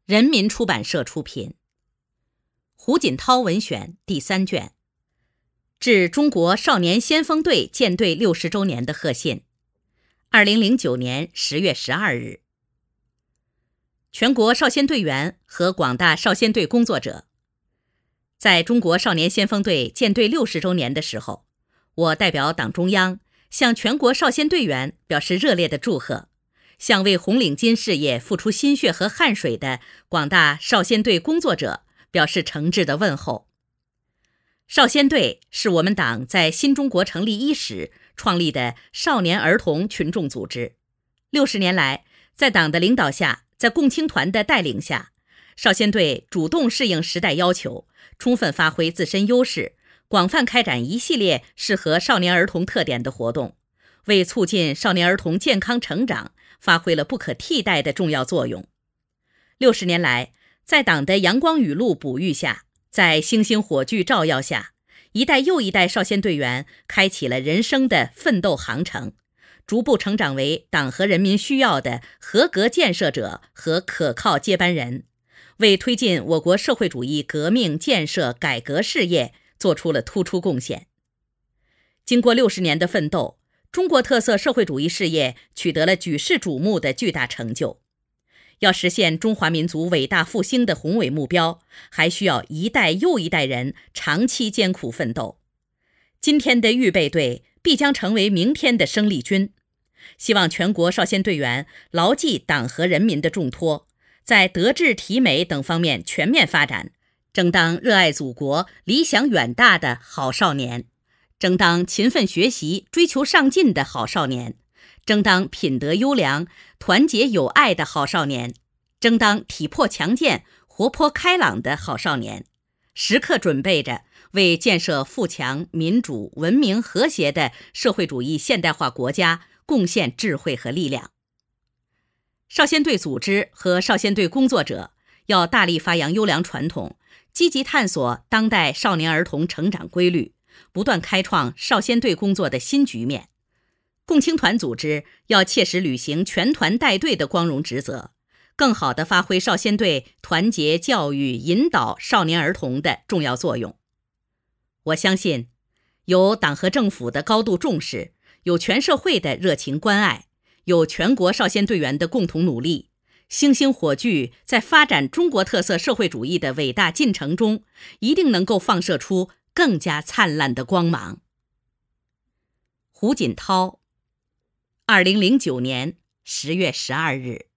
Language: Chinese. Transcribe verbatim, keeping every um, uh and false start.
人民出版社出品。胡锦涛文选第三卷，致中国少年先锋队建队六十周年的贺信。二零零九年十月十二日。全国少先队员和广大少先队工作者，在中国少年先锋队建队六十周年的时候，我代表党中央向全国少先队员表示热烈的祝贺，向为红领巾事业付出心血和汗水的广大少先队工作者表示诚挚的问候。少先队是我们党在新中国成立伊始创立的少年儿童群众组织。六十年来，在党的领导下，在共青团的带领下，少先队主动适应时代要求，充分发挥自身优势，广泛开展一系列适合少年儿童特点的活动，为促进少年儿童健康成长发挥了不可替代的重要作用。六十年来，在党的阳光雨露哺育下，在星星火炬照耀下，一代又一代少先队员开启了人生的奋斗航程，逐步成长为党和人民需要的合格建设者和可靠接班人，为推进我国社会主义革命建设改革事业做出了突出贡献。经过六十年的奋斗，中国特色社会主义事业取得了举世瞩目的巨大成就。要实现中华民族伟大复兴的宏伟目标，还需要一代又一代人长期艰苦奋斗。今天的预备队必将成为明天的生力军。希望全国少先队员牢记党和人民的重托，在德智体美等方面全面发展，争当热爱祖国、理想远大的好少年，争当勤奋学习、追求上进的好少年，争当品德优良、团结友爱的好少年，争当体魄强健、活泼开朗的好少年，时刻准备着为建设富强、民主、文明、和谐的社会主义现代化国家贡献智慧和力量。少先队组织和少先队工作者要大力发扬优良传统，积极探索当代少年儿童成长规律，不断开创少先队工作的新局面。共青团组织要切实履行全团带队的光荣职责，更好地发挥少先队团结教育引导少年儿童的重要作用。我相信，有党和政府的高度重视，有全社会的热情关爱，有全国少先队员的共同努力，星星火炬在发展中国特色社会主义的伟大进程中，一定能够放射出更加灿烂的光芒。胡锦涛，二零零九年十月十二日。